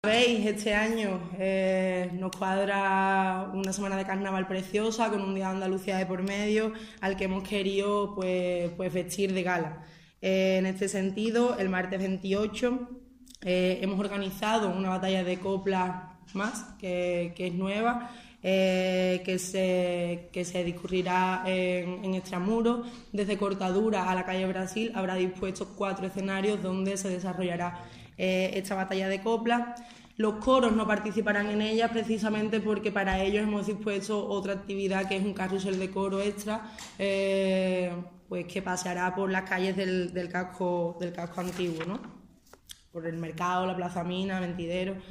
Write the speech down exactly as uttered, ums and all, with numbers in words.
Veis, este año eh, nos cuadra una semana de carnaval preciosa con un día de Andalucía de por medio al que hemos querido pues, pues vestir de gala. Eh, en este sentido, el martes veintiocho eh, hemos organizado una batalla de coplas más, que, que es nueva, eh, que, se, que se discurrirá en, en Extramuros. Desde Cortadura a la calle Brasil habrá dispuestos cuatro escenarios donde se desarrollará eh, esta batalla de coplas. Los coros no participarán en ella precisamente porque para ellos hemos dispuesto otra actividad que es un carrusel de coro extra, eh, pues que paseará por las calles del, del, casco, del casco antiguo, ¿no? Por el mercado, la plaza Mina, Mentidero.